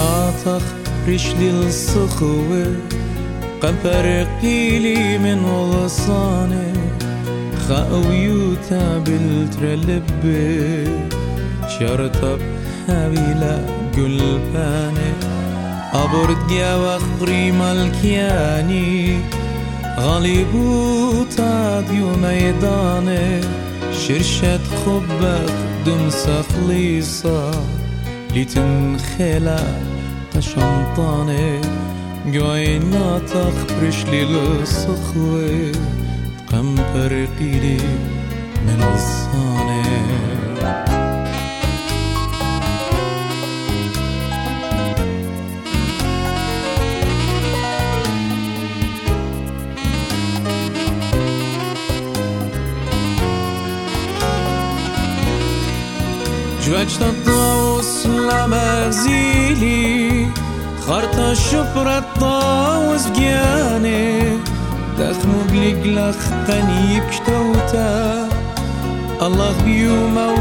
ناطق رشلي الصخوة قبرقي لي من غصاني خاويوتا بالترلبي شرطب حبيلة قلباني أبرد جاوخ ريما الكياني غالبوتا ديو ميداني شرشت خبك دمسة خليصة لتنخلع تشنطاني جوي ناطق برشلي للصخوة قمبر قيلي من الصاني جوجت الطاوس لمغزيلي خرط الشبرة الطاوس بجاني دخمو بلقلخ قنيب كشتوتا الله بيومو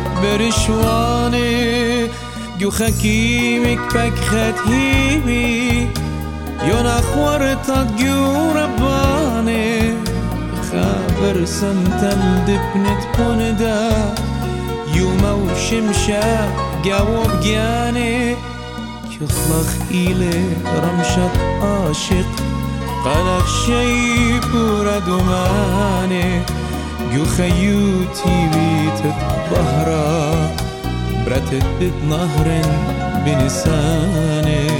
برشواني جو خكيمك بكخت هيبي يون أخورتك جو رباني خابر سنتل دبنت بوندا يومو شمشا جاوب جاني يخلق إلي رمشة عاشق قلق شي بورا دماني جو خيوتي بيت الظهرة برتت بيت نهر بنساني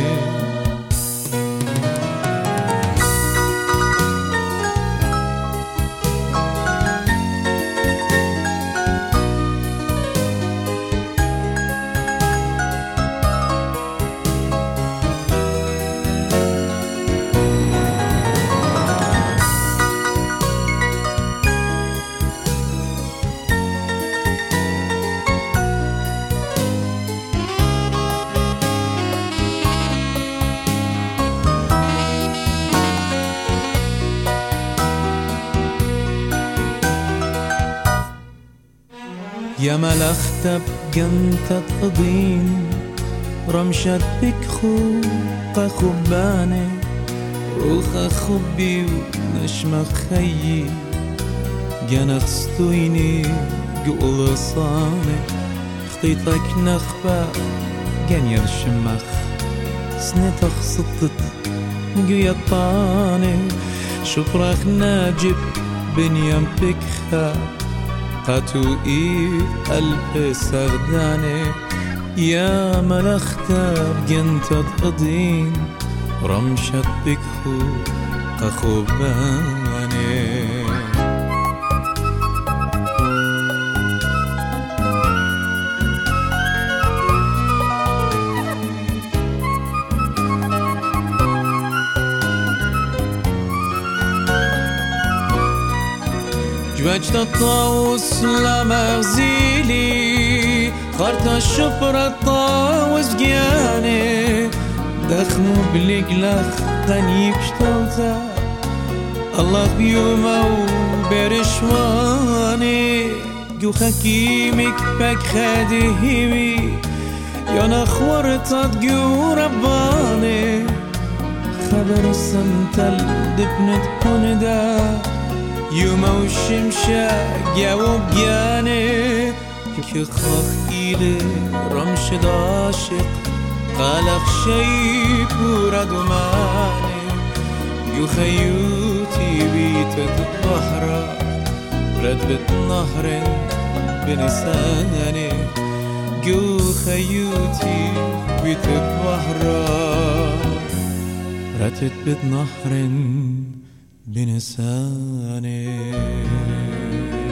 يا ملختب جنتت قضين رمشت بكخو قخباني روخ خبي ونشمخ خيي جنخ ستويني جول صاني خطيتك نخبة جنير شمخ سنتخ سطت جيطاني شبرخ ناجب بنيام بكخا قاتو قلب سرداني يا ملختة بجنتت قضين رمشت بكخو قخباني جوجت الطاوس لمغزيلي خرط الشبرة الطاوس بجاني دخمو بلقلخ قنيب شتوتا الله بيومو برشواني جو خكيمك بك خادي هيوي يانا خورتات جو رباني خبر السنتل دبنت بوندا يومو الشمشة جاوب جاني كخاخ إلي رمشد عاشق قلق شي بورا دماني جو خيوتي بيتت الظهرة ردبت نهر بنساني جو خيوتي بيتت الظهرة ردبت نهر بنساني